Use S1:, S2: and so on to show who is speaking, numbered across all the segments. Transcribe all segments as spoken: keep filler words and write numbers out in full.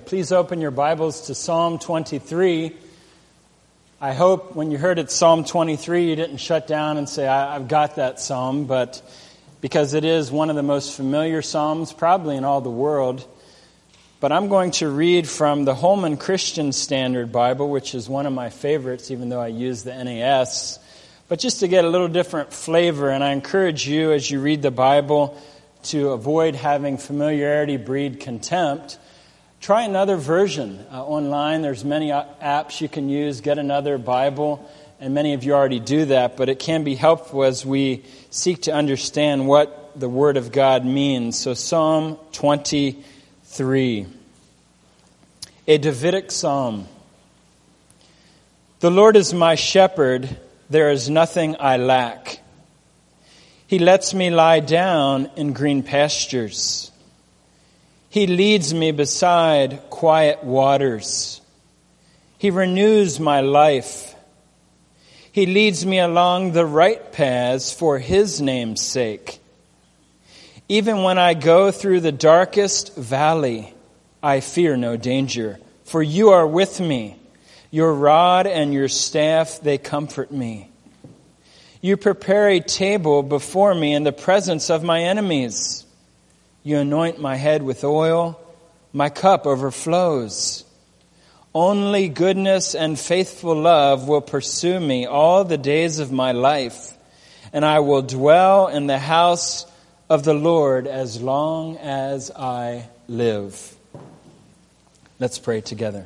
S1: please open your Bibles to Psalm twenty-three. I hope when you heard it Psalm twenty-three, you didn't shut down and say, I- I've got that psalm, but because it is one of the most familiar psalms probably in all the world. But I'm going to read from the Holman Christian Standard Bible, which is one of my favorites, even though I use the N A S. But just to get a little different flavor, and I encourage you as you read the Bible to avoid having familiarity breed contempt. Try another version uh, online. There's many apps you can use. Get another Bible, and many of you already do that, but it can be helpful as we seek to understand what the Word of God means. So Psalm twenty-three, a Davidic psalm. The Lord is my shepherd, there is nothing I lack. He lets me lie down in green pastures. He leads me beside quiet waters. He renews my life. He leads me along the right paths for His name's sake. Even when I go through the darkest valley, I fear no danger, for you are with me. Your rod and your staff, they comfort me. You prepare a table before me in the presence of my enemies. You anoint my head with oil. My cup overflows. Only goodness and faithful love will pursue me all the days of my life, and I will dwell in the house of the Lord as long as I live. Let's pray together.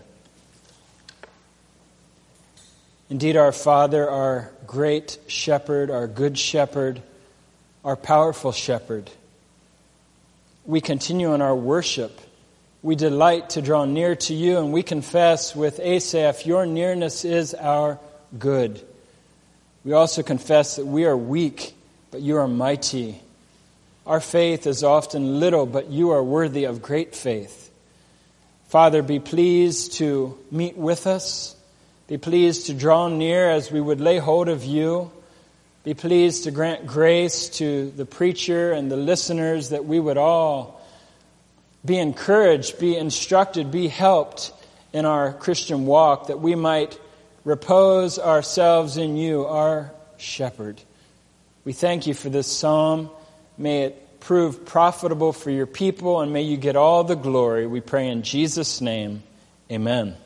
S1: Indeed, our Father, our great shepherd, our good shepherd, our powerful shepherd, we continue in our worship. We delight to draw near to you, and we confess with Asaph, your nearness is our good. We also confess that we are weak, but you are mighty. Our faith is often little, but you are worthy of great faith. Father, be pleased to meet with us. Be pleased to draw near as we would lay hold of you. Be pleased to grant grace to the preacher and the listeners, that we would all be encouraged, be instructed, be helped in our Christian walk, that we might repose ourselves in you, our shepherd. We thank you for this psalm. May it prove profitable for your people, and may you get all the glory. We pray in Jesus' name. Amen.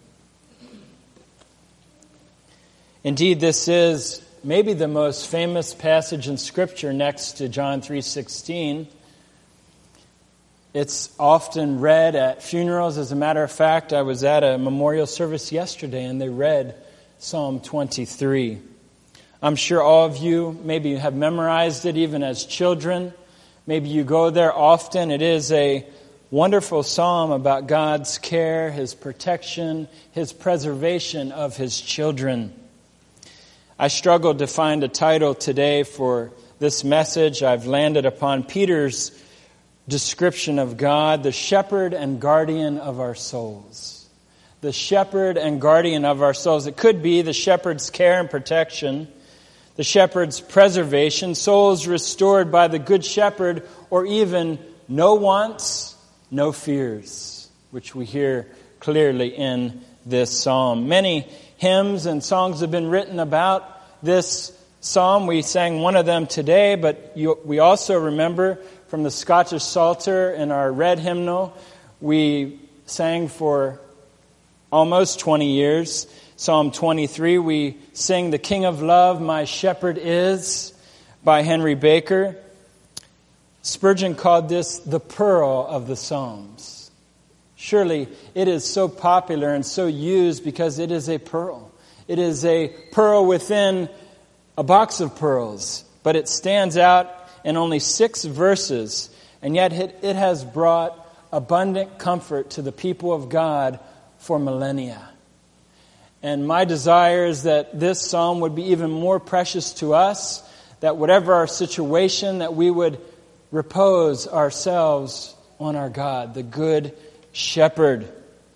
S1: Indeed, this is maybe the most famous passage in Scripture next to John three sixteen. It's often read at funerals. As a matter of fact, I was at a memorial service yesterday and they read Psalm twenty-three. I'm sure all of you maybe have memorized it even as children. Maybe you go there often. It is a wonderful psalm about God's care, His protection, His preservation of His children. I struggled to find a title today for this message. I've landed upon Peter's description of God, the shepherd and guardian of our souls. The shepherd and guardian of our souls. It could be the shepherd's care and protection, the shepherd's preservation, souls restored by the good shepherd, or even no wants, no fears, which we hear clearly in this psalm. Many hymns and songs have been written about this psalm. We sang one of them today, but you, we also remember from the Scottish Psalter in our red hymnal, we sang for almost twenty years. Psalm twenty-three, we sing "The King of Love, My Shepherd Is" by Henry Baker. Spurgeon called this the pearl of the Psalms. Surely it is so popular and so used because it is a pearl. It is a pearl within a box of pearls, but it stands out in only six verses, and yet it, it has brought abundant comfort to the people of God for millennia. And my desire is that this psalm would be even more precious to us, that whatever our situation, that we would repose ourselves on our God, the good shepherd.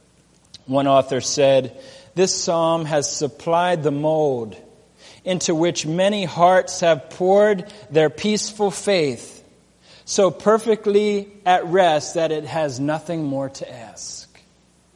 S1: One author said, "This psalm has supplied the mold into which many hearts have poured their peaceful faith, so perfectly at rest that it has nothing more to ask."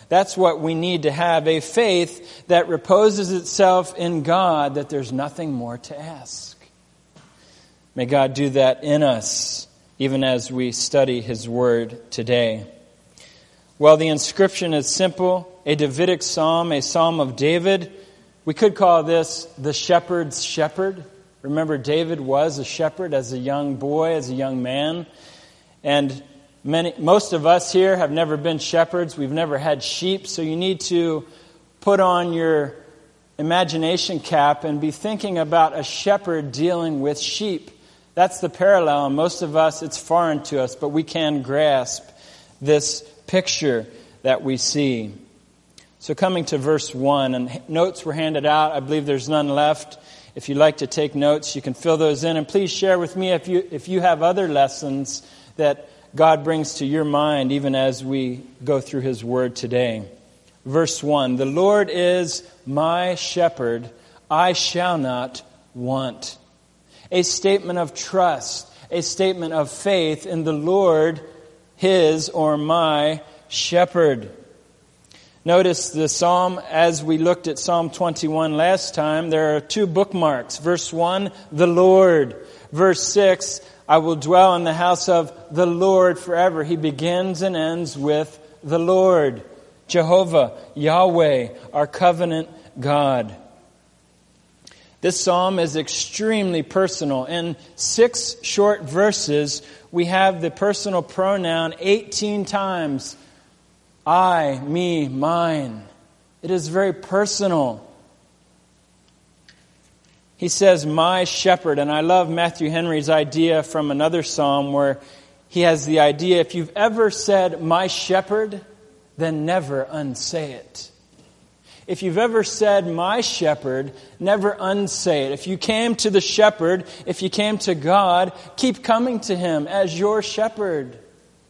S1: That's what we need to have, a faith that reposes itself in God, that there's nothing more to ask. May God do that in us, even as we study His Word today. Well, the inscription is simple, a Davidic psalm, a psalm of David. We could call this the shepherd's shepherd. Remember, David was a shepherd as a young boy, as a young man. And many, most of us here have never been shepherds. We've never had sheep. So you need to put on your imagination cap and be thinking about a shepherd dealing with sheep. That's the parallel. And most of us, it's foreign to us, but we can grasp this picture that we see. So coming to verse one, and notes were handed out. I believe there's none left. If you'd like to take notes, you can fill those in. And please share with me if you if you have other lessons that God brings to your mind, even as we go through His Word today. Verse one, the Lord is my shepherd, I shall not want. A statement of trust, a statement of faith in the Lord, His or my shepherd. Notice the psalm, as we looked at Psalm twenty-one last time, there are two bookmarks. Verse one, the Lord. Verse six, I will dwell in the house of the Lord forever. He begins and ends with the Lord. Jehovah, Yahweh, our covenant God. This psalm is extremely personal. In six short verses, we have the personal pronoun eighteen times. I, me, mine. It is very personal. He says, my shepherd. And I love Matthew Henry's idea from another psalm where he has the idea, if you've ever said, my shepherd, then never unsay it. If you've ever said, my shepherd, never unsay it. If you came to the shepherd, if you came to God, keep coming to Him as your shepherd.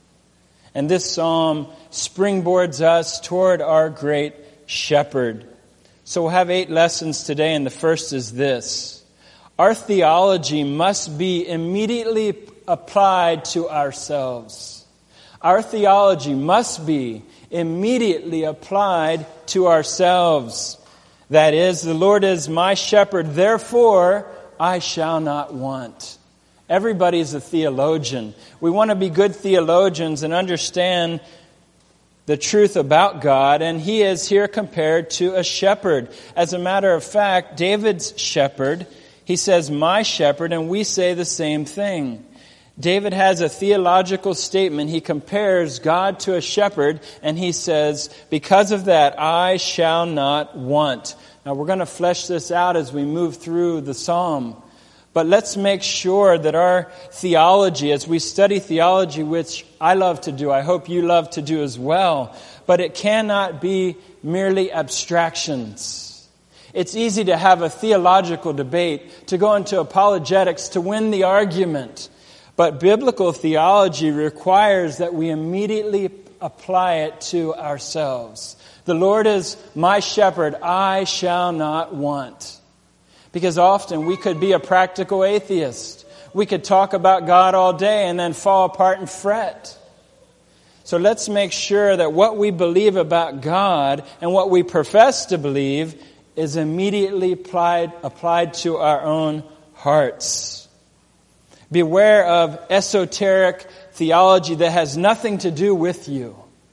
S1: And this psalm springboards us toward our great shepherd. So we'll have eight lessons today, and the first is this. Our theology must be immediately applied to ourselves. Our theology must be immediately applied to ourselves. That is, the Lord is my shepherd, therefore I shall not want. Everybody's a theologian. We want to be good theologians and understand the truth about God, and He is here compared to a shepherd. As a matter of fact, David's shepherd, he says, my shepherd, and we say the same thing. David has a theological statement. He compares God to a shepherd, and he says, because of that, I shall not want. Now, we're going to flesh this out as we move through the psalm. But let's make sure that our theology, as we study theology, which I love to do, I hope you love to do as well, but it cannot be merely abstractions. It's easy to have a theological debate, to go into apologetics, to win the argument. But biblical theology requires that we immediately apply it to ourselves. The Lord is my shepherd, I shall not want. Because often we could be a practical atheist. We could talk about God all day and then fall apart and fret. So let's make sure that what we believe about God and what we profess to believe is immediately applied, applied to our own hearts. Beware of esoteric theology that has nothing to do with you.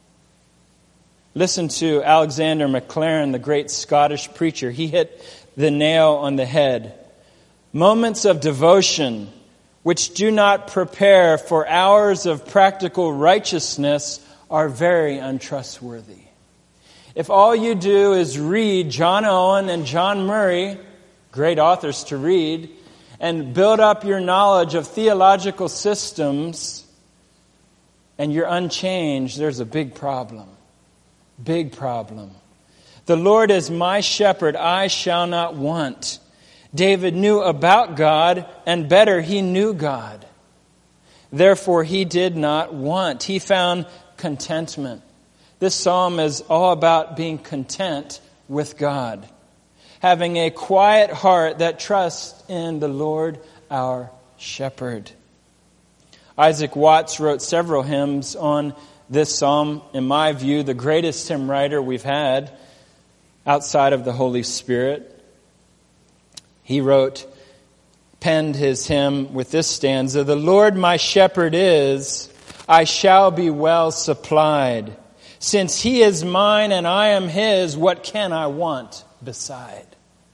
S1: Listen to Alexander Maclaren, the great Scottish preacher. He hit the nail on the head. Moments of devotion which do not prepare for hours of practical righteousness are very untrustworthy. If all you do is read John Owen and John Murray, great authors to read, and build up your knowledge of theological systems, and you're unchanged, there's a big problem. Big problem. The Lord is my shepherd, I shall not want. David knew about God, and better, he knew God. Therefore, he did not want. He found contentment. This psalm is all about being content with God. Having a quiet heart that trusts in the Lord our shepherd. Isaac Watts wrote several hymns on this psalm, in my view, the greatest hymn writer we've had outside of the Holy Spirit. He wrote, penned his hymn with this stanza, "The Lord my shepherd is, I shall be well supplied. Since he is mine and I am his, what can I want beside?"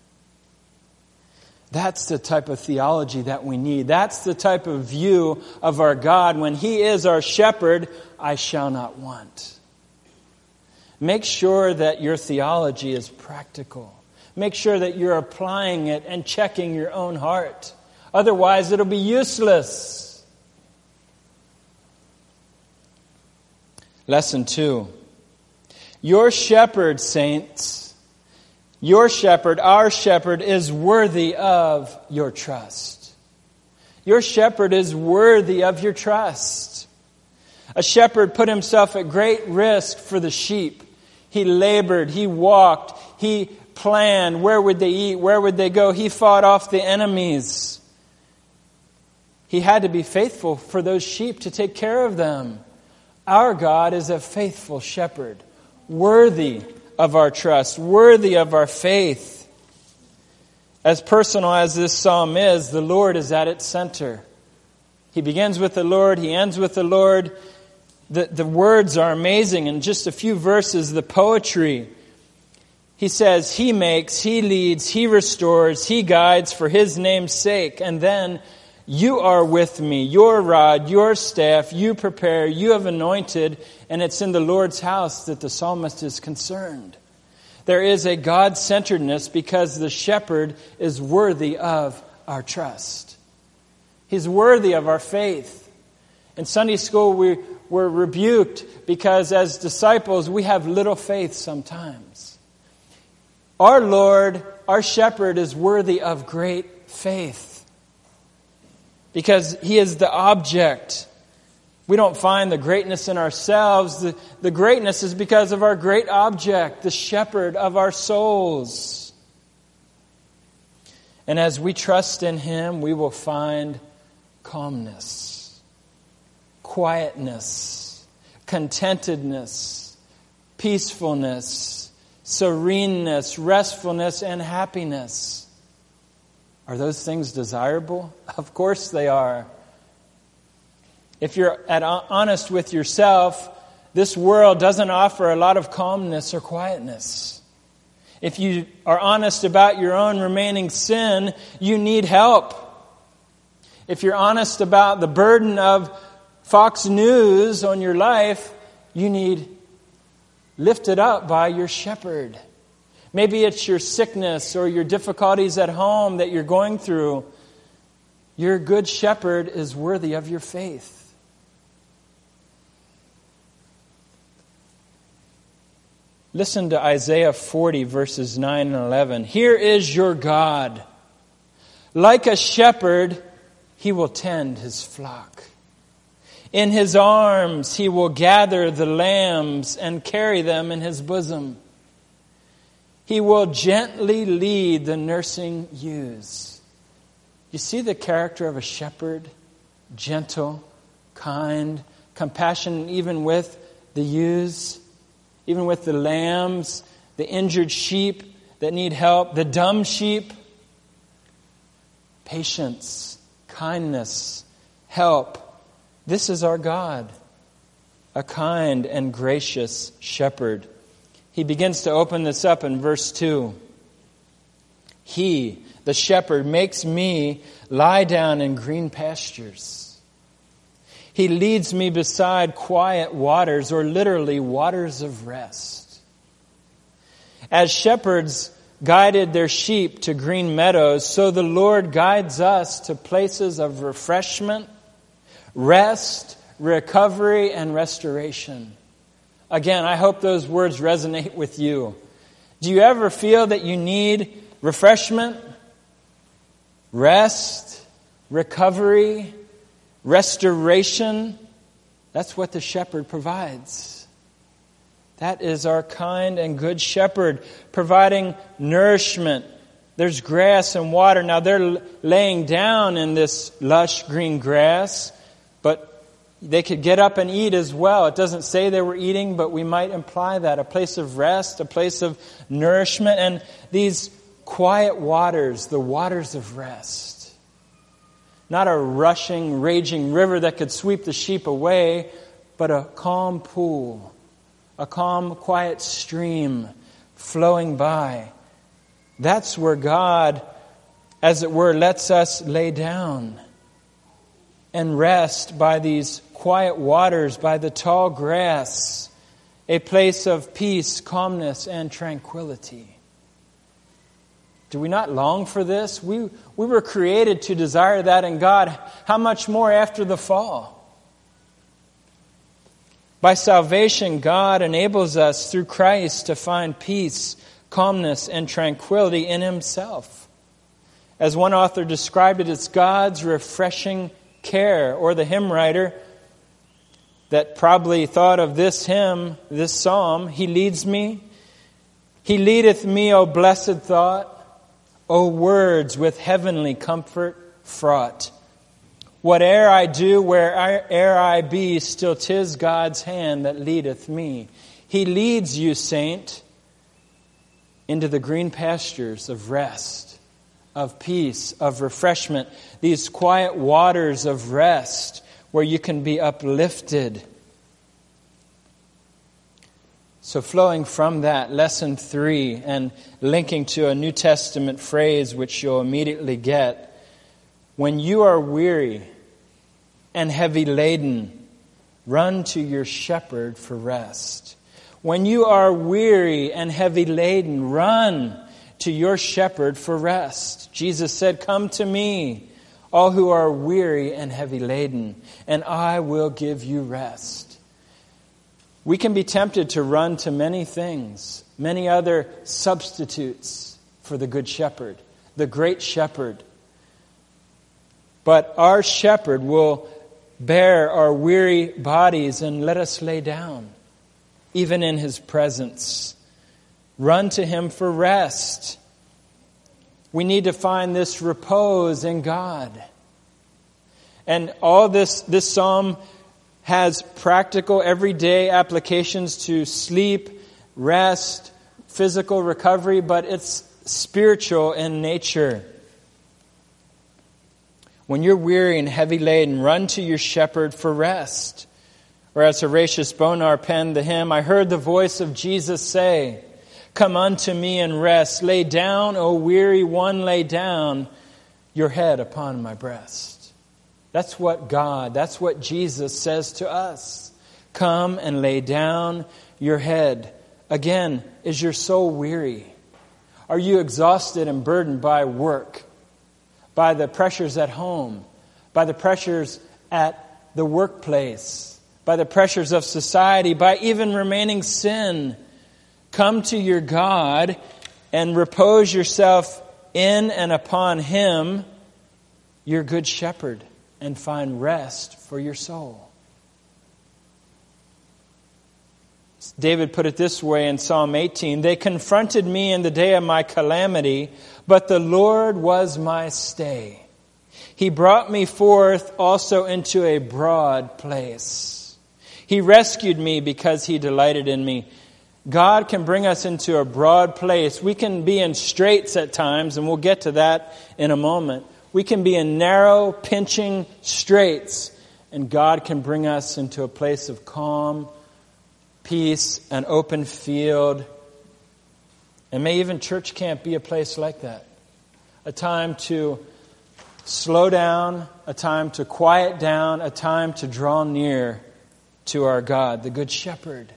S1: That's the type of theology that we need. That's the type of view of our God. When he is our shepherd, I shall not want. Make sure that your theology is practical. Make sure that you're applying it and checking your own heart. Otherwise, it'll be useless. Lesson two. Your shepherd, saints, your shepherd, our shepherd, is worthy of your trust. Your shepherd is worthy of your trust. A shepherd put himself at great risk for the sheep. He labored, he walked, he planned where would they eat, where would they go. He fought off the enemies. He had to be faithful for those sheep to take care of them. Our God is a faithful shepherd, worthy of our trust, worthy of our faith. As personal as this psalm is, the Lord is at its center. He begins with the Lord, he ends with the Lord. The, the words are amazing. In just a few verses, the poetry. He says, he makes, he leads, he restores, he guides for his name's sake. And then, you are with me, your rod, your staff, you prepare, you have anointed, and it's in the Lord's house that the psalmist is concerned. There is a God-centeredness because the shepherd is worthy of our trust. He's worthy of our faith. In Sunday school, we were rebuked because as disciples, we have little faith sometimes. Our Lord, our shepherd, is worthy of great faith. Because he is the object. We don't find the greatness in ourselves. The, the greatness is because of our great object, the shepherd of our souls. And as we trust in him, we will find calmness, quietness, contentedness, peacefulness, sereneness, restfulness, and happiness. Are those things desirable? Of course they are. If you're at honest with yourself, this world doesn't offer a lot of calmness or quietness. If you are honest about your own remaining sin, you need help. If you're honest about the burden of Fox News on your life, you need lifted up by your shepherd. Maybe it's your sickness or your difficulties at home that you're going through. Your good shepherd is worthy of your faith. Listen to Isaiah forty, verses nine and eleven. Here is your God. Like a shepherd, he will tend his flock. In his arms he will gather the lambs and carry them in his bosom. He will gently lead the nursing ewes. You see the character of a shepherd? Gentle, kind, compassionate even with the ewes, even with the lambs, the injured sheep that need help, the dumb sheep. Patience, kindness, help. This is our God, a kind and gracious shepherd. He begins to open this up in verse two. He, the shepherd, makes me lie down in green pastures. He leads me beside quiet waters, or literally waters of rest. As shepherds guided their sheep to green meadows, so the Lord guides us to places of refreshment, rest, recovery, and restoration. Again, I hope those words resonate with you. Do you ever feel that you need refreshment, rest, recovery, restoration? That's what the shepherd provides. That is our kind and good shepherd, providing nourishment. There's grass and water. Now they're laying down in this lush green grass, but They could get up and eat as well. It doesn't say they were eating, but we might imply that. A place of rest, a place of nourishment, and these quiet waters, the waters of rest. Not a rushing, raging river that could sweep the sheep away, but a calm pool, a calm, quiet stream flowing by. That's where God, as it were, lets us lay down and rest by these quiet waters, by the tall grass, a place of peace, calmness, and tranquility. Do we not long for this? We, we were created to desire that in God. How much more after the fall? By salvation, God enables us through Christ to find peace, calmness, and tranquility in Himself. As one author described it, it's God's refreshing care. Or the hymn writer that probably thought of this hymn, this psalm, He leads me, He leadeth me, O blessed thought, O words with heavenly comfort fraught. Whate'er I do, where'er I be, still 'tis God's hand that leadeth me. He leads you, saint, into the green pastures of rest, of peace, of refreshment, these quiet waters of rest where you can be uplifted. So flowing from that, lesson three, and linking to a New Testament phrase which you'll immediately get, when you are weary and heavy laden, run to your shepherd for rest. When you are weary and heavy laden, run to your shepherd for rest. Jesus said, "Come to me, all who are weary and heavy laden, and I will give you rest." We can be tempted to run to many things, many other substitutes for the good shepherd, the great shepherd. But our shepherd will bear our weary bodies and let us lay down, even in His presence. Run to Him for rest. We need to find this repose in God. And all this, this psalm has practical, everyday applications to sleep, rest, physical recovery, but it's spiritual in nature. When you're weary and heavy laden, run to your shepherd for rest. Or as Horatius Bonar penned the hymn, I heard the voice of Jesus say, "Come unto me and rest. Lay down, O weary one, lay down your head upon my breast." That's what God, that's what Jesus says to us. Come and lay down your head. Again, is your soul weary? Are you exhausted and burdened by work? By the pressures at home, by the pressures at the workplace, by the pressures of society, by even remaining sin? Come to your God and repose yourself in and upon Him, your good shepherd, and find rest for your soul. David put it this way in Psalm eighteen, "They confronted me in the day of my calamity, but the Lord was my stay. He brought me forth also into a broad place. He rescued me because He delighted in me." God can bring us into a broad place. We can be in straits at times, and we'll get to that in a moment. We can be in narrow, pinching straits, and God can bring us into a place of calm, peace, an open field. And may even church camp be a place like that. A time to slow down, a time to quiet down, a time to draw near to our God, the Good Shepherd.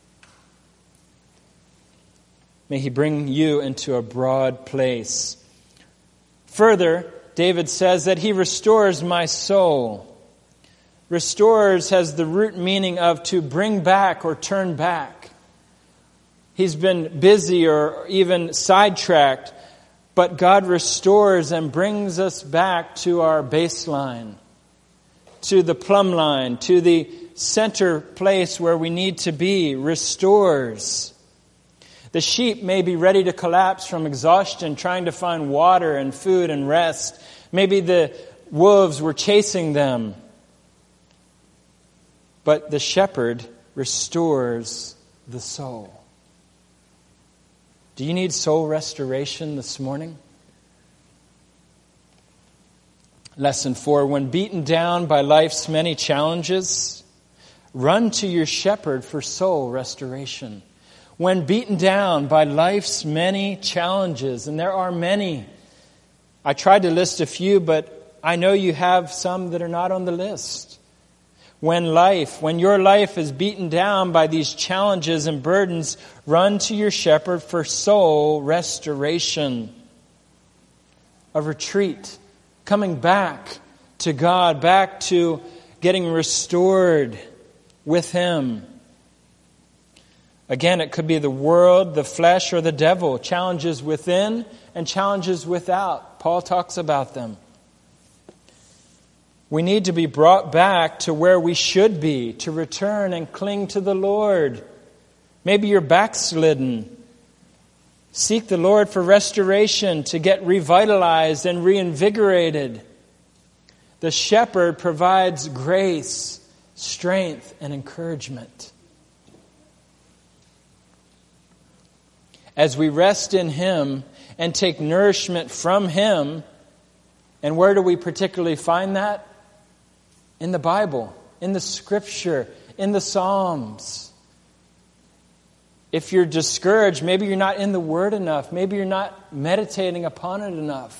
S1: May He bring you into a broad place. Further, David says that He restores my soul. Restores has the root meaning of to bring back or turn back. He's been busy or even sidetracked, but God restores and brings us back to our baseline, to the plumb line, to the center place where we need to be. Restores. The sheep may be ready to collapse from exhaustion, trying to find water and food and rest. Maybe the wolves were chasing them. but the shepherd restores the soul. Do you need soul restoration this morning? Lesson four, when beaten down by life's many challenges, run to your shepherd for soul restoration. When beaten down by life's many challenges, and there are many. I tried to list a few, but I know you have some that are not on the list. When life, when your life is beaten down by these challenges and burdens, run to your shepherd for soul restoration. A retreat, coming back to God, back to getting restored with Him. Again, it could be the world, the flesh, or the devil. Challenges within and challenges without. Paul talks about them. We need to be brought back to where we should be, to return and cling to the Lord. Maybe you're backslidden. Seek the Lord for restoration, to get revitalized and reinvigorated. The shepherd provides grace, strength, and encouragement. As we rest in Him and take nourishment from Him, and where do we particularly find that? In the Bible, in the Scripture, in the Psalms. If you're discouraged, maybe you're not in the Word enough. Maybe you're not meditating upon it enough.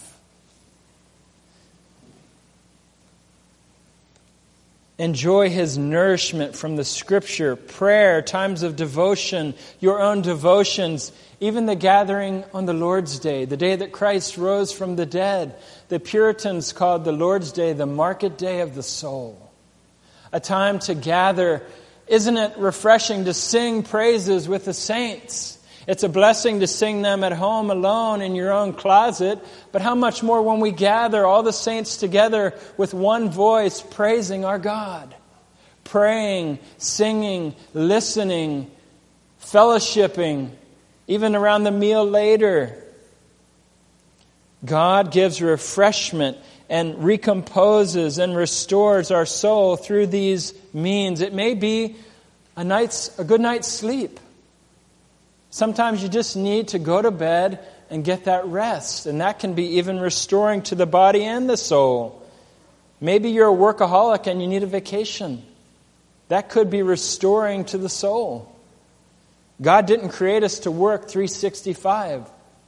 S1: Enjoy His nourishment from the Scripture, prayer, times of devotion, your own devotions, even the gathering on the Lord's Day, the day that Christ rose from the dead. The Puritans called the Lord's Day the market day of the soul. A time to gather. Isn't it refreshing to sing praises with the saints? It's a blessing to sing them at home alone in your own closet. But how much more when we gather all the saints together with one voice praising our God. Praying, singing, listening, fellowshipping, even around the meal later. God gives refreshment and recomposes and restores our soul through these means. It may be a night's a good night's sleep. Sometimes you just need to go to bed and get that rest, and that can be even restoring to the body and the soul. Maybe you're a workaholic and you need a vacation. That could be restoring to the soul. God didn't create us to work three sixty-five.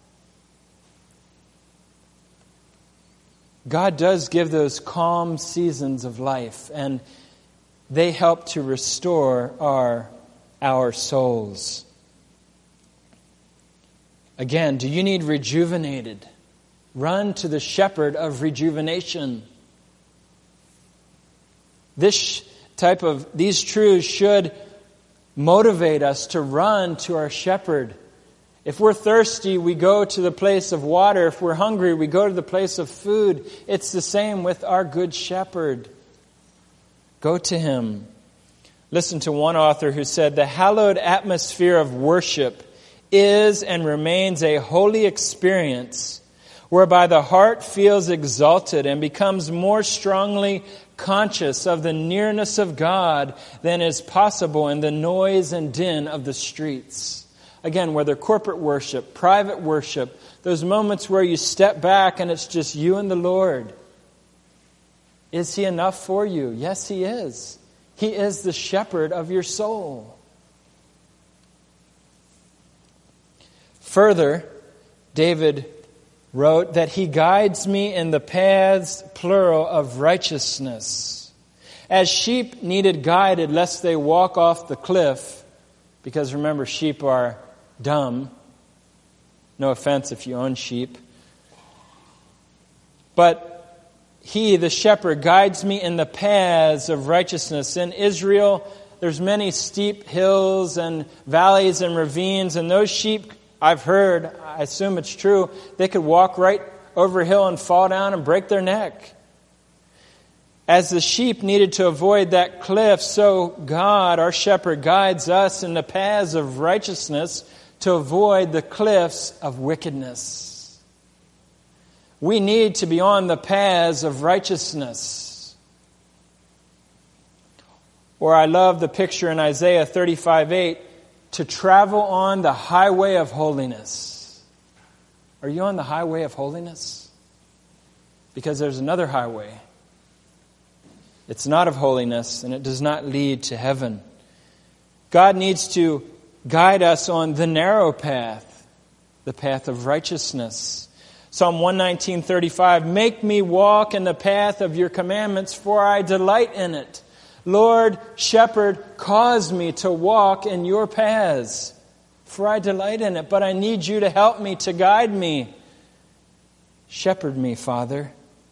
S1: God does give those calm seasons of life, and they help to restore our, our souls. Again, do you need rejuvenated? Run to the shepherd of rejuvenation. This type of, these truths should motivate us to run to our shepherd. If we're thirsty, we go to the place of water. If we're hungry, we go to the place of food. It's the same with our good shepherd. Go to Him. Listen to one author who said, "The hallowed atmosphere of worship is and remains a holy experience whereby the heart feels exalted and becomes more strongly conscious of the nearness of God than is possible in the noise and din of the streets." Again, whether corporate worship, private worship, those moments where you step back and it's just you and the Lord. Is He enough for you? Yes, He is. He is the shepherd of your soul. Further, David wrote that He guides me in the paths, plural, of righteousness. As sheep needed guided lest they walk off the cliff, because remember, sheep are dumb. No offense if you own sheep. But He, the shepherd, guides me in the paths of righteousness. In Israel, there's many steep hills and valleys and ravines, and those sheep, I've heard, I assume it's true, they could walk right over a hill and fall down and break their neck. As the sheep needed to avoid that cliff, so God, our shepherd, guides us in the paths of righteousness to avoid the cliffs of wickedness. We need to be on the paths of righteousness. Or I love the picture in Isaiah thirty-five eight, to travel on the highway of holiness. Are you on the highway of holiness? Because there's another highway. It's not of holiness, and it does not lead to heaven. God needs to guide us on the narrow path, the path of righteousness. Psalm one nineteen thirty-five, make me walk in the path of your commandments, for I delight in it. Lord, shepherd, cause me to walk in your paths, for I delight in it, but I need you to help me, to guide me. Shepherd me, Father.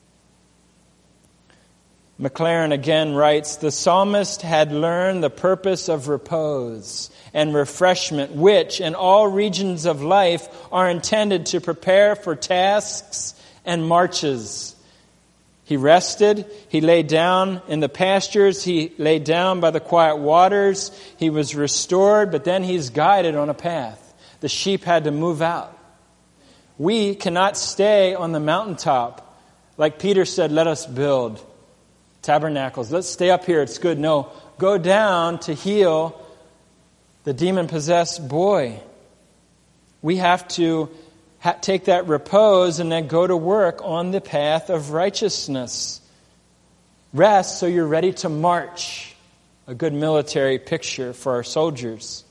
S1: McLaren again writes, the psalmist had learned the purpose of repose and refreshment, which in all regions of life are intended to prepare for tasks and marches. He rested, he lay down in the pastures, he lay down by the quiet waters, he was restored, but then he's guided on a path. The sheep had to move out. We cannot stay on the mountaintop. Like Peter said, let us build tabernacles. Let's stay up here, it's good. No, go down to heal the demon-possessed boy. We have to ha- take that repose and then go to work on the path of righteousness. Rest so you're ready to march. A good military picture for our soldiers.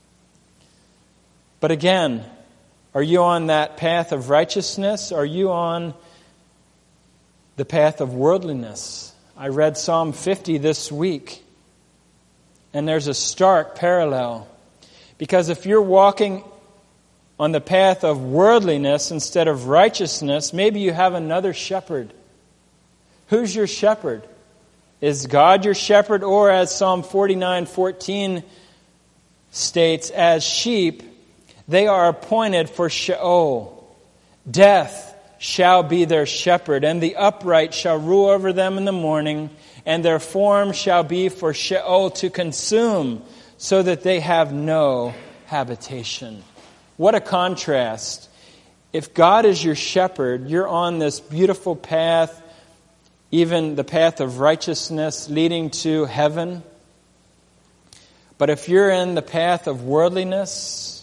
S1: But again, are you on that path of righteousness? Are you on the path of worldliness? I read Psalm fifty this week, and there's a stark parallel. Because if you're walking on the path of worldliness instead of righteousness, maybe you have another shepherd. Who's your shepherd? Is God your shepherd? Or as Psalm forty-nine fourteen states, as sheep, they are appointed for Sheol. Death shall be their shepherd, and the upright shall rule over them in the morning, and their form shall be for Sheol to consume, so that they have no habitation. What a contrast. If God is your shepherd, you're on this beautiful path, even the path of righteousness leading to heaven. But if you're in the path of worldliness,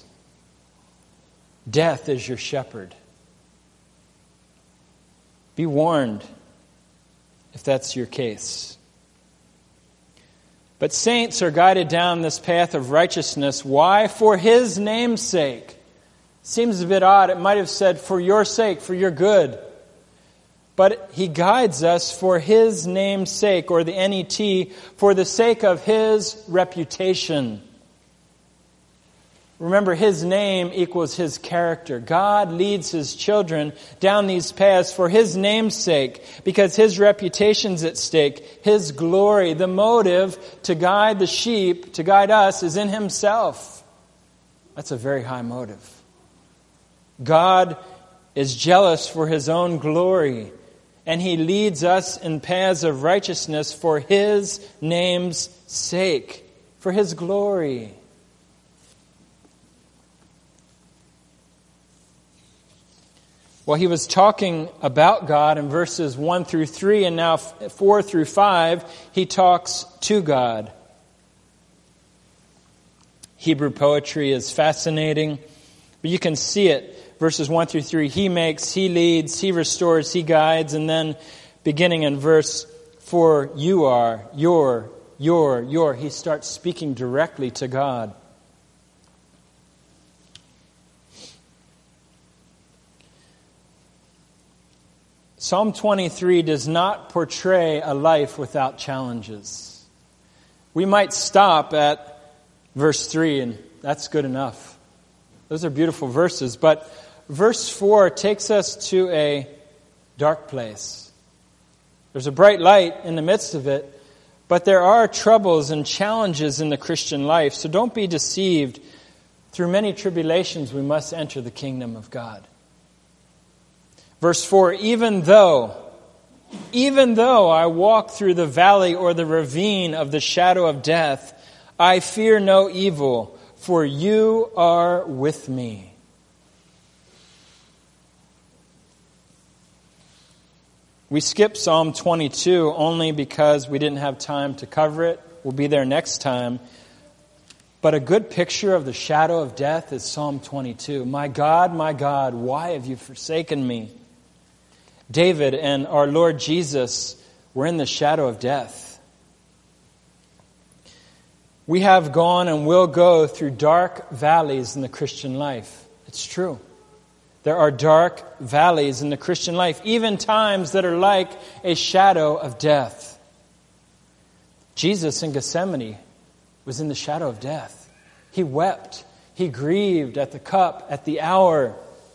S1: death is your shepherd. Be warned if that's your case. But saints are guided down this path of righteousness. Why? For His name's sake. Seems a bit odd. It might have said, for your sake, for your good. But He guides us for His name's sake, or the N E T, for the sake of His reputation. Remember, His name equals His character. God leads His children down these paths for His name's sake, because His reputation's at stake, His glory. The motive to guide the sheep, to guide us, is in Himself. That's a very high motive. God is jealous for His own glory, and He leads us in paths of righteousness for His name's sake, for His glory. Well, he was talking about God in verses one through three, and now four through five, he talks to God. Hebrew poetry is fascinating, but you can see it. Verses one through three, He makes, He leads, He restores, He guides, and then beginning in verse four, you are, your, your, your. He starts speaking directly to God. Psalm twenty-three does not portray a life without challenges. We might stop at verse three, and that's good enough. Those are beautiful verses, but verse four takes us to a dark place. There's a bright light in the midst of it, but there are troubles and challenges in the Christian life, so don't be deceived. Through many tribulations, we must enter the kingdom of God. Verse four, even though, even though I walk through the valley or the ravine of the shadow of death, I fear no evil, for you are with me. We skipped Psalm twenty-two only because we didn't have time to cover it. We'll be there next time. But a good picture of the shadow of death is Psalm twenty-two. My God, my God, why have you forsaken me? David and our Lord Jesus were in the shadow of death. We have gone and will go through dark valleys in the Christian life. It's true. There are dark valleys in the Christian life, even times that are like a shadow of death. Jesus in Gethsemane was in the shadow of death. He wept. He grieved at the cup, at the hour.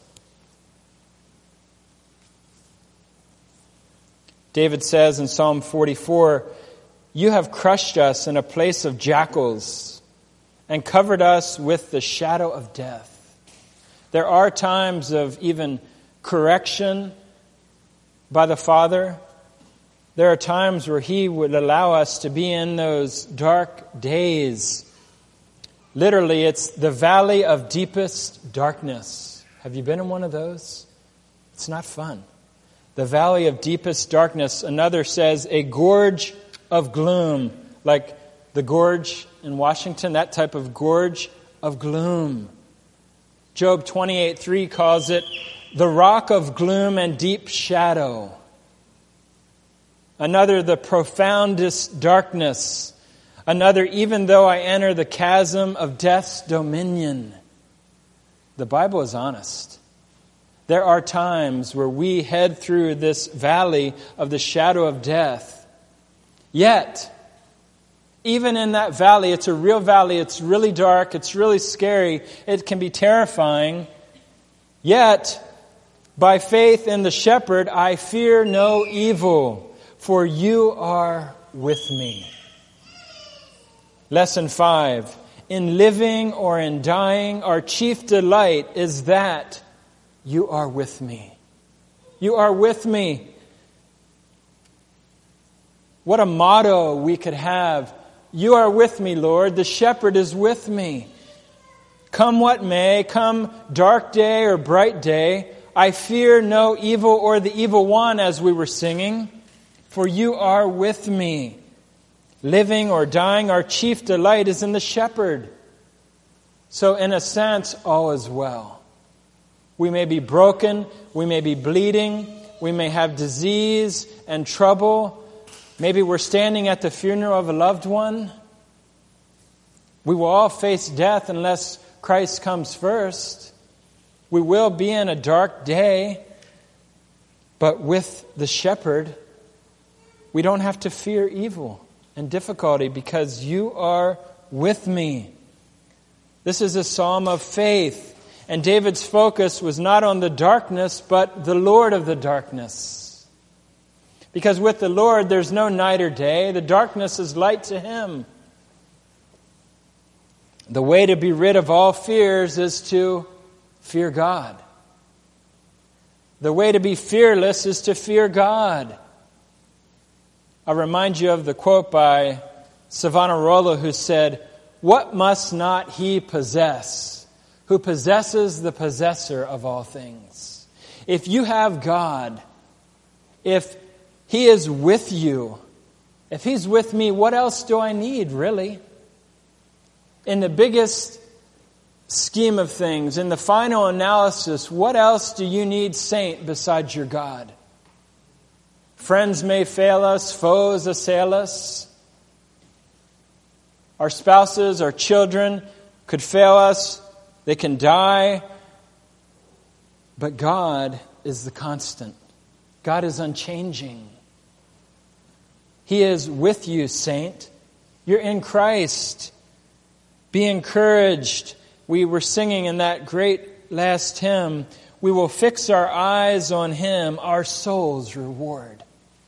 S1: David says in Psalm forty-four, you have crushed us in a place of jackals and covered us with the shadow of death. There are times of even correction by the Father. There are times where He would allow us to be in those dark days. Literally, it's the valley of deepest darkness. Have you been in one of those? It's not fun. The valley of deepest darkness. Another says a gorge of gloom, like the gorge in Washington, that type of gorge of gloom. Job twenty-eight three calls it the rock of gloom and deep shadow. Another, the profoundest darkness. Another, even though I enter the chasm of death's dominion. The Bible is honest. There are times where we head through this valley of the shadow of death. Yet, even in that valley, it's a real valley, it's really dark, it's really scary, it can be terrifying. Yet, by faith in the shepherd, I fear no evil, for you are with me. Lesson five. In living or in dying, our chief delight is that you are with me. You are with me. What a motto we could have. You are with me, Lord. The shepherd is with me. Come what may, come dark day or bright day, I fear no evil or the evil one, as we were singing, for you are with me. Living or dying, our chief delight is in the shepherd. So in a sense, all is well. We may be broken, we may be bleeding, we may have disease and trouble. Maybe we're standing at the funeral of a loved one. We will all face death unless Christ comes first. We will be in a dark day, but with the shepherd, we don't have to fear evil and difficulty because you are with me. This is a psalm of faith, and David's focus was not on the darkness, but the Lord of the darkness. Because with the Lord, there's no night or day. The darkness is light to Him. The way to be rid of all fears is to fear God. The way to be fearless is to fear God. I'll remind you of the quote by Savonarola, who said, what must not he possess who possesses the possessor of all things? If you have God, if He is with you, if He's with me, what else do I need, really? In the biggest scheme of things, in the final analysis, what else do you need, saint, besides your God? Friends may fail us, foes assail us. Our spouses, our children could fail us. They can die. But God is the constant. God is unchanging. He is with you, saint. You're in Christ. Be encouraged. We were singing in that great last hymn, we will fix our eyes on Him, our soul's reward.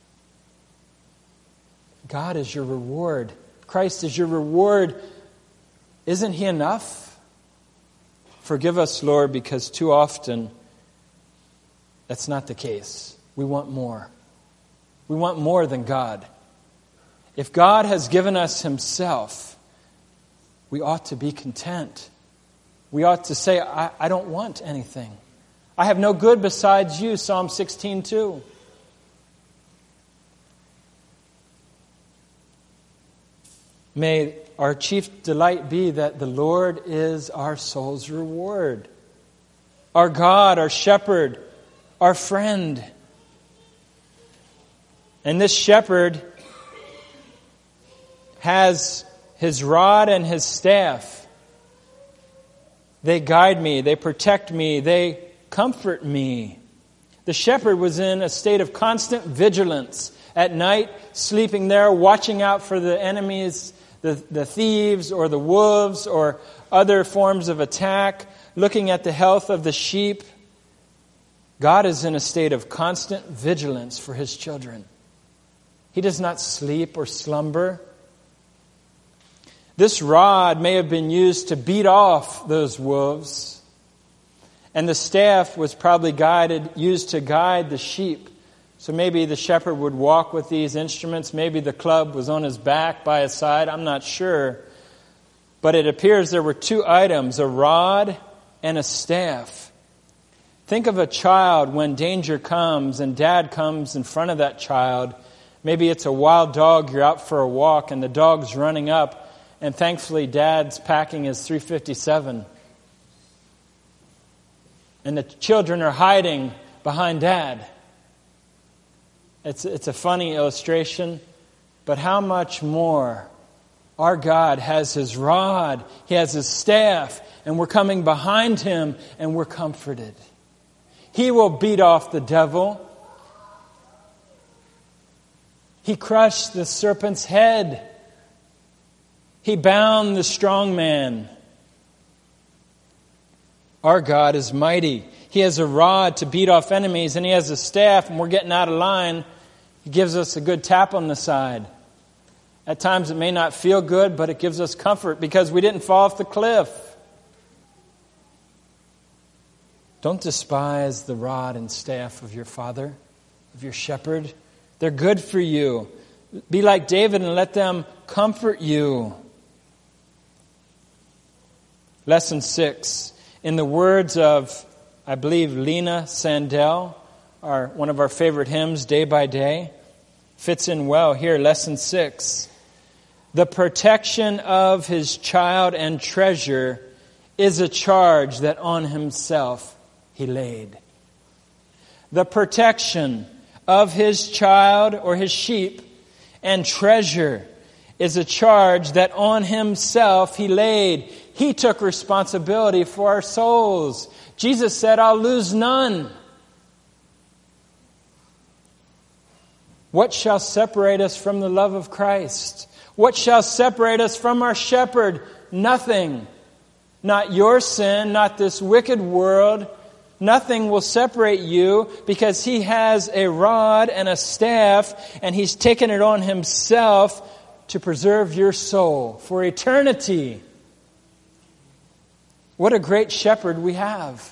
S1: God is your reward. Christ is your reward. Isn't He enough? Forgive us, Lord, because too often that's not the case. We want more. We want more than God. If God has given us Himself, we ought to be content. We ought to say, I, I don't want anything. I have no good besides you, Psalm sixteen two. May our chief delight be that the Lord is our soul's reward, our God, our shepherd, our friend. And this shepherd has his rod and his staff. They guide me, they protect me, they comfort me. The shepherd was in a state of constant vigilance at night, sleeping there, watching out for the enemies, the, the thieves or the wolves or other forms of attack, looking at the health of the sheep. God is in a state of constant vigilance for His children. He does not sleep or slumber. This rod may have been used to beat off those wolves, and the staff was probably guided, used to guide the sheep. So maybe the shepherd would walk with these instruments. Maybe the club was on his back by his side. I'm not sure. But it appears there were two items, a rod and a staff. Think of a child when danger comes and dad comes in front of that child. Maybe it's a wild dog, you're out for a walk and the dog's running up, and thankfully dad's packing his three fifty-seven. And the children are hiding behind dad. It's, it's a funny illustration, but how much more our God has His rod, He has His staff, and we're coming behind Him and we're comforted. He will beat off the devil. He crushed the serpent's head. He bound the strong man. Our God is mighty. He has a rod to beat off enemies, and He has a staff, and we're getting out of line. He gives us a good tap on the side. At times it may not feel good, but it gives us comfort because we didn't fall off the cliff. Don't despise the rod and staff of your father, of your shepherd. They're good for you. Be like David and let them comfort you. Lesson six. In the words of, I believe, Lena Sandell, our, one of our favorite hymns, Day by Day, fits in well here. Lesson six. The protection of His child and treasure is a charge that on Himself He laid. The protection of His child or His sheep and treasure is a charge that on Himself He laid. He took responsibility for our souls. Jesus said, I'll lose none. What shall separate us from the love of Christ? What shall separate us from our shepherd? Nothing. Not your sin, not this wicked world. Nothing will separate you because He has a rod and a staff, and He's taken it on Himself to preserve your soul for eternity. What a great shepherd we have.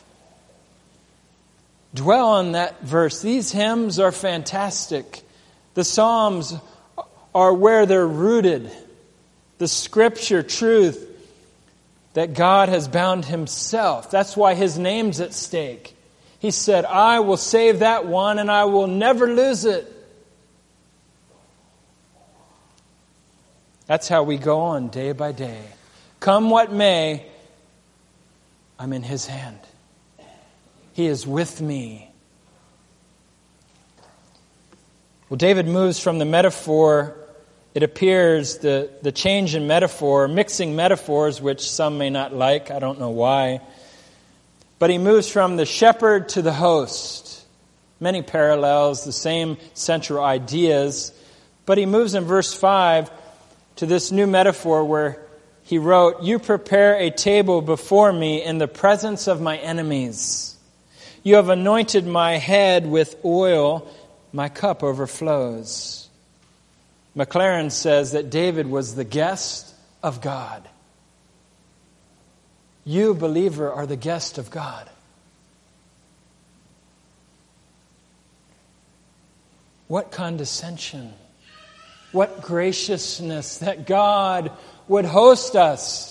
S1: Dwell on that verse. These hymns are fantastic. The Psalms are where they're rooted. The Scripture truth that God has bound Himself. That's why His name's at stake. He said, I will save that one and I will never lose it. That's how we go on day by day. Come what may, I'm in His hand. He is with me. Well, David moves from the metaphor, it appears, the, the change in metaphor, mixing metaphors, which some may not like, I don't know why. But he moves from the shepherd to the host. Many parallels, the same central ideas. But he moves in verse five to this new metaphor where he wrote, you prepare a table before me in the presence of my enemies. You have anointed my head with oil, my cup overflows. McLaren says that David was the guest of God. You, believer, are the guest of God. What condescension, what graciousness that God would host us.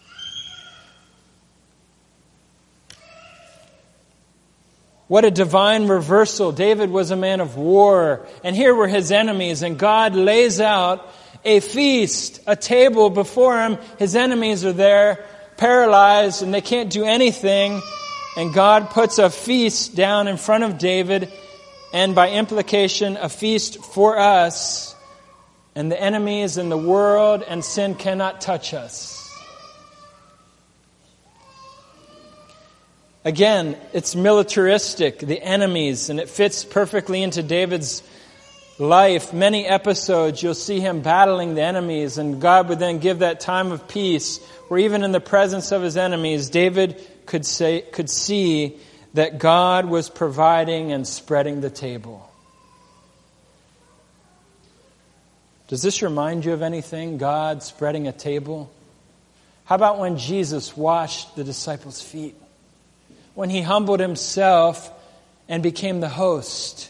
S1: What a divine reversal. David was a man of war, and here were his enemies, and God lays out a feast, a table before him. His enemies are there, paralyzed, and they can't do anything. And God puts a feast down in front of David, and by implication, a feast for us. And the enemies in the world and sin cannot touch us. Again, it's militaristic, the enemies, and it fits perfectly into David's life. Many episodes, you'll see him battling the enemies, and God would then give that time of peace, where even in the presence of his enemies, David could say, could see that God was providing and spreading the table. Does this remind you of anything? God spreading a table? How about when Jesus washed the disciples' feet? When he humbled himself and became the host.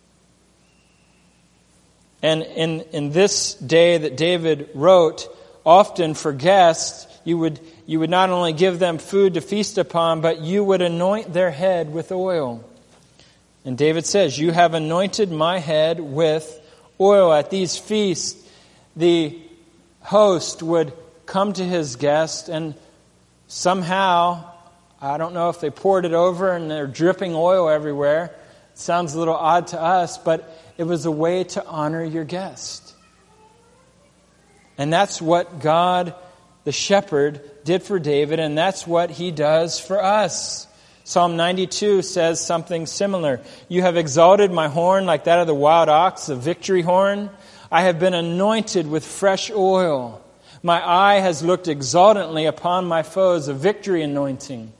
S1: And in, in this day that David wrote, often for guests, you would, you would not only give them food to feast upon, but you would anoint their head with oil. And David says, you have anointed my head with oil. At these feasts, the host would come to his guest, and somehow, I don't know if they poured it over and they're dripping oil everywhere. It sounds a little odd to us, but it was a way to honor your guest. And that's what God, the shepherd, did for David, and that's what he does for us. Psalm ninety-two says something similar. You have exalted my horn like that of the wild ox, the victory horn. I have been anointed with fresh oil. My eye has looked exultantly upon my foes, a victory anointing.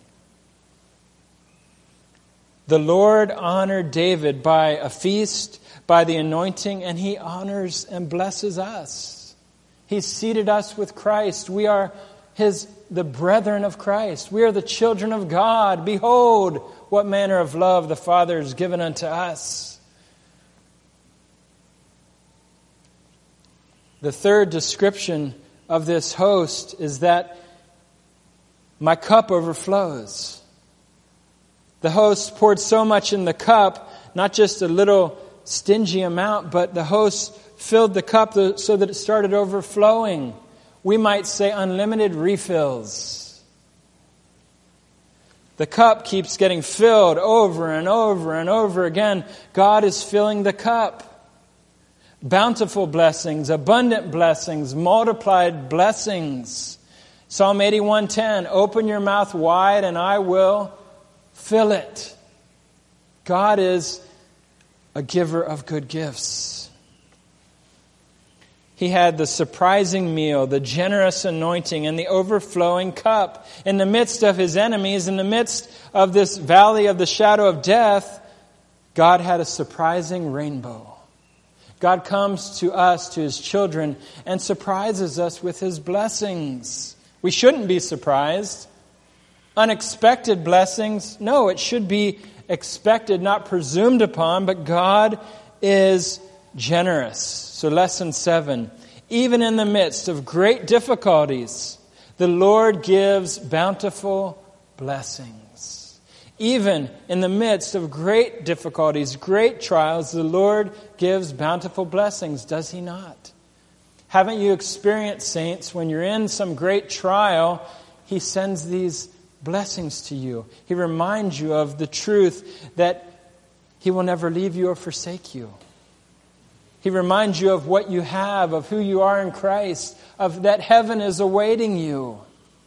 S1: The Lord honored David by a feast, by the anointing, and he honors and blesses us. He's seated us with Christ. We are his the brethren of Christ. We are the children of God. Behold, what manner of love the Father has given unto us. The third description of this host is that my cup overflows. The host poured so much in the cup, not just a little stingy amount, but the host filled the cup so that it started overflowing. We might say unlimited refills. The cup keeps getting filled over and over and over again. God is filling the cup. Bountiful blessings, abundant blessings, multiplied blessings. Psalm eighty-one ten, open your mouth wide and I will fill it. God is a giver of good gifts. He had the surprising meal, the generous anointing, and the overflowing cup. In the midst of his enemies, in the midst of this valley of the shadow of death, God had a surprising rainbow. God comes to us, to his children, and surprises us with his blessings. We shouldn't be surprised. Unexpected blessings, no, it should be expected, not presumed upon, but God is generous. So lesson seven, even in the midst of great difficulties, the Lord gives bountiful blessings. Even in the midst of great difficulties, great trials, the Lord gives bountiful blessings, does he not? Haven't you experienced, saints, when you're in some great trial, he sends these blessings to you. He reminds you of the truth that he will never leave you or forsake you. He reminds you of what you have, of who you are in Christ, of that heaven is awaiting you.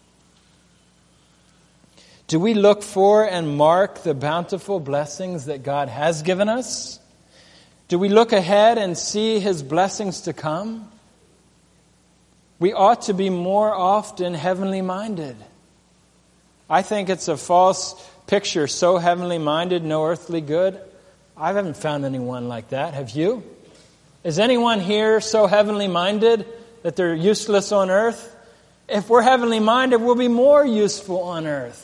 S1: Do we look for and mark the bountiful blessings that God has given us? Do we look ahead and see his blessings to come? We ought to be more often heavenly minded. I think it's a false picture, so heavenly minded, no earthly good. I haven't found anyone like that. Have you? Is anyone here so heavenly minded that they're useless on earth? If we're heavenly minded, we'll be more useful on earth.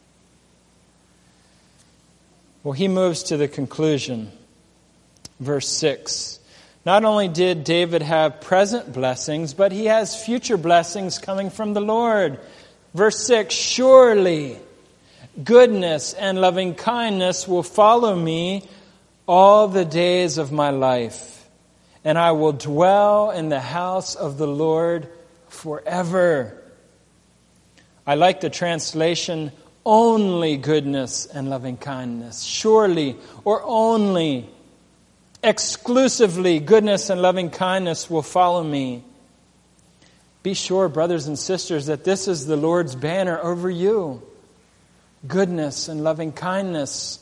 S1: Well, he moves to the conclusion. Verse six. Not only did David have present blessings, but he has future blessings coming from the Lord. Verse six, surely goodness and loving kindness will follow me all the days of my life, and I will dwell in the house of the Lord forever. I like the translation, only goodness and loving kindness. Surely, or only, exclusively, goodness and loving kindness will follow me. Be sure, brothers and sisters, that this is the Lord's banner over you. Goodness and loving kindness.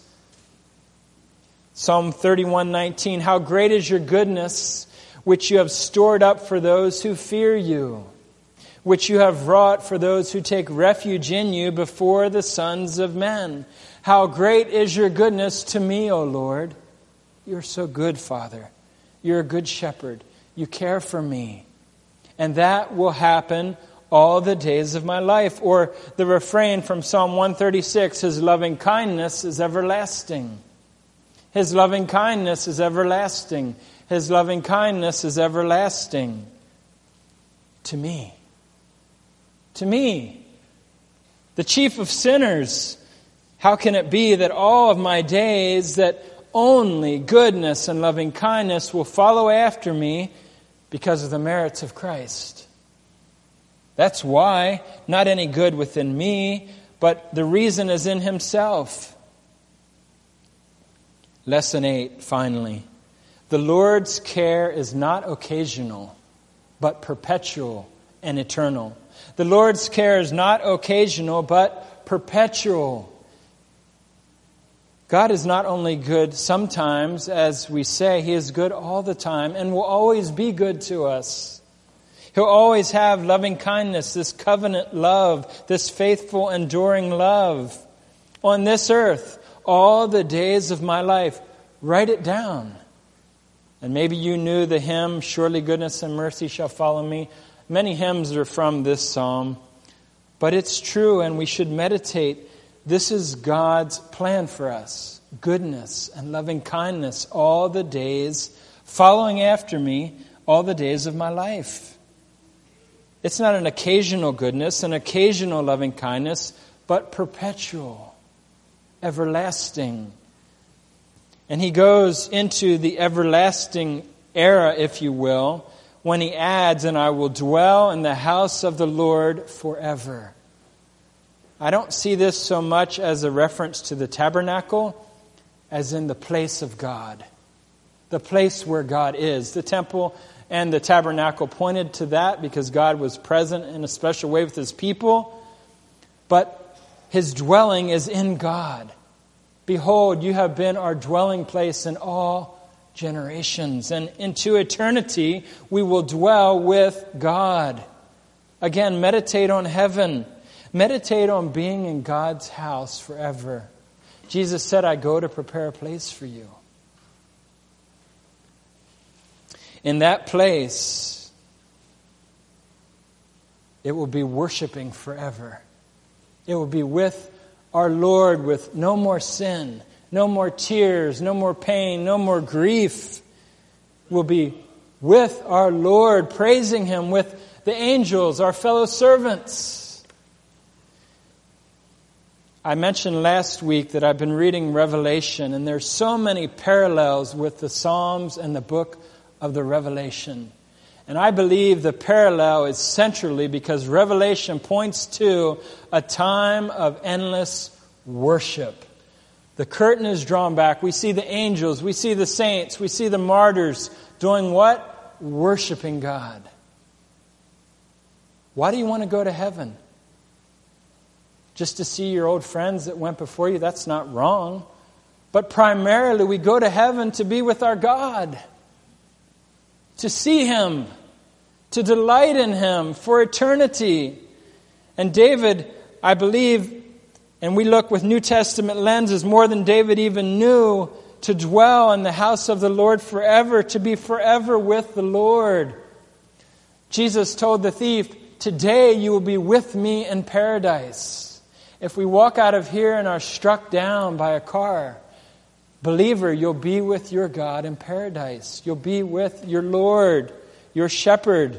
S1: Psalm thirty-one nineteen, how great is your goodness, which you have stored up for those who fear you, which you have wrought for those who take refuge in you before the sons of men. How great is your goodness to me, O Lord. You're so good, Father. You're a good shepherd. You care for me. And that will happen all the days of my life. Or the refrain from Psalm one thirty-six, His loving kindness is everlasting. His loving kindness is everlasting. His loving kindness is everlasting. To me. To me. The chief of sinners. How can it be that all of my days, that only goodness and loving kindness will follow after me because of the merits of Christ? That's why, not any good within me, but the reason is in Himself. Lesson eight, finally. The Lord's care is not occasional, but perpetual and eternal. The Lord's care is not occasional, but perpetual. God is not only good sometimes, as we say, He is good all the time and will always be good to us. He'll always have loving kindness, this covenant love, this faithful, enduring love on this earth all the days of my life. Write it down. And maybe you knew the hymn, Surely Goodness and Mercy Shall Follow Me. Many hymns are from this psalm. But it's true, and we should meditate. This is God's plan for us. Goodness and loving kindness all the days, following after me all the days of my life. It's not an occasional goodness, an occasional loving kindness, but perpetual. Everlasting. And he goes into the everlasting era, if you will, when he adds, and I will dwell in the house of the Lord forever. I don't see this so much as a reference to the tabernacle as in the place of God. The place where God is. The temple and the tabernacle pointed to that because God was present in a special way with His people. But His dwelling is in God. Behold, you have been our dwelling place in all generations. And into eternity, we will dwell with God. Again, meditate on heaven. Meditate on being in God's house forever. Jesus said, I go to prepare a place for you. In that place, it will be worshiping forever. It will be with our Lord, with no more sin, no more tears, no more pain, no more grief. We'll be with our Lord, praising Him with the angels, our fellow servants. I mentioned last week that I've been reading Revelation, and there's so many parallels with the Psalms and the book of the Revelation. And I believe the parallel is centrally because Revelation points to a time of endless worship. The curtain is drawn back. We see the angels, we see the saints, we see the martyrs doing what? Worshiping God. Why do you want to go to heaven? Just to see your old friends that went before you? That's not wrong. But primarily we go to heaven to be with our God. To see Him, to delight in Him for eternity. And David, I believe, and we look with New Testament lenses, more than David even knew, to dwell in the house of the Lord forever, to be forever with the Lord. Jesus told the thief, today you will be with me in paradise. If we walk out of here and are struck down by a car, believer, you'll be with your God in paradise. You'll be with your Lord, your shepherd.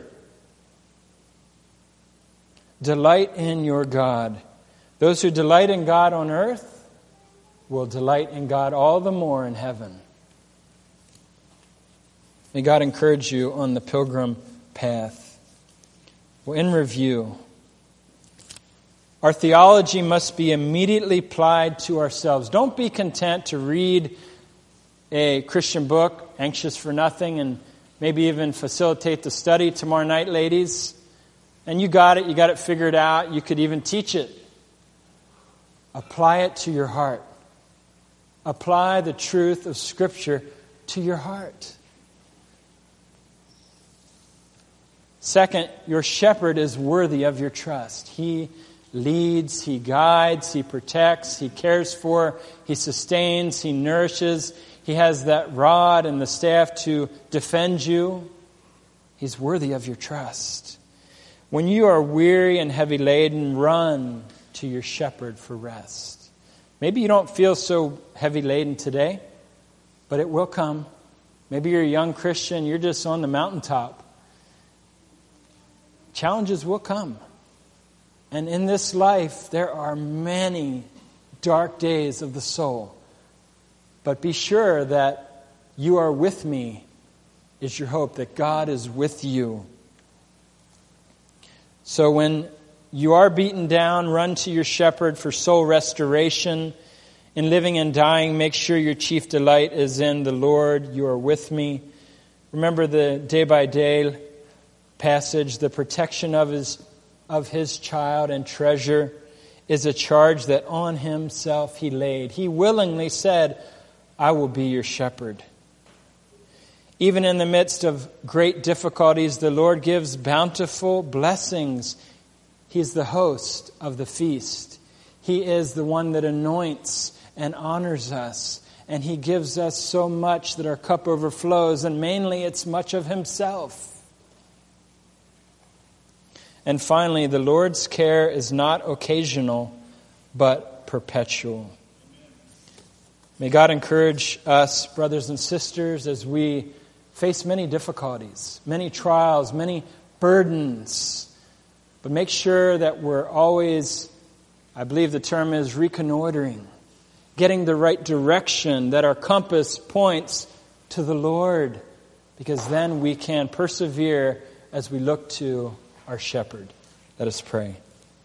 S1: Delight in your God. Those who delight in God on earth will delight in God all the more in heaven. May God encourage you on the pilgrim path. Well, in review, our theology must be immediately applied to ourselves. Don't be content to read a Christian book, Anxious for Nothing, and maybe even facilitate the study tomorrow night, ladies. And you got it, you got it figured out, you could even teach it. Apply it to your heart. Apply the truth of Scripture to your heart. Second, your shepherd is worthy of your trust. He leads, he guides, he protects, he cares for, he sustains, he nourishes. He has that rod and the staff to defend you. He's worthy of your trust. When you are weary and heavy laden, run to your shepherd for rest. Maybe you don't feel so heavy laden today, but it will come. Maybe you're a young Christian, you're just on the mountaintop. Challenges will come. And in this life, there are many dark days of the soul. But be sure that you are with me is your hope, that God is with you. So when you are beaten down, run to your shepherd for soul restoration. In living and dying, make sure your chief delight is in the Lord. You are with me. Remember the day-by-day passage, the protection of his of his child and treasure is a charge that on himself he laid. He willingly said, I will be your shepherd. Even in the midst of great difficulties, the Lord gives bountiful blessings. He's the host of the feast. He is the one that anoints and honors us. And he gives us so much that our cup overflows. And mainly it's much of himself. And finally, the Lord's care is not occasional, but perpetual. May God encourage us, brothers and sisters, as we face many difficulties, many trials, many burdens. But make sure that we're always, I believe the term is reconnoitering, getting the right direction, that our compass points to the Lord, because then we can persevere as we look to our shepherd. Let us pray.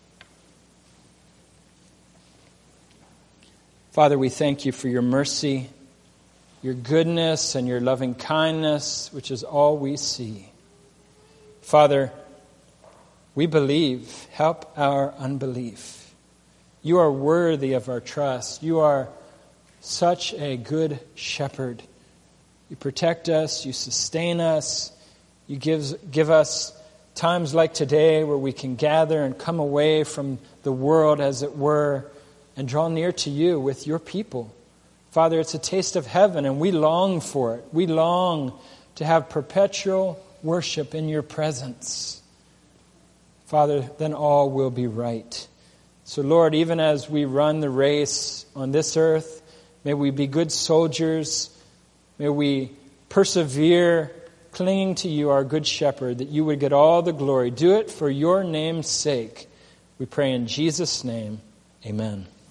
S1: Father, we thank you for your mercy, your goodness, and your loving kindness, which is all we see. Father, we believe. Help our unbelief. You are worthy of our trust. You are such a good shepherd. You protect us. You sustain us. You give, give us times like today where we can gather and come away from the world, as it were, and draw near to you with your people. Father, it's a taste of heaven, and we long for it. We long to have perpetual worship in your presence. Father, then all will be right. So, Lord, even as we run the race on this earth, may we be good soldiers. May we persevere, clinging to you, our good shepherd, that you would get all the glory. Do it for your name's sake. We pray in Jesus' name. Amen.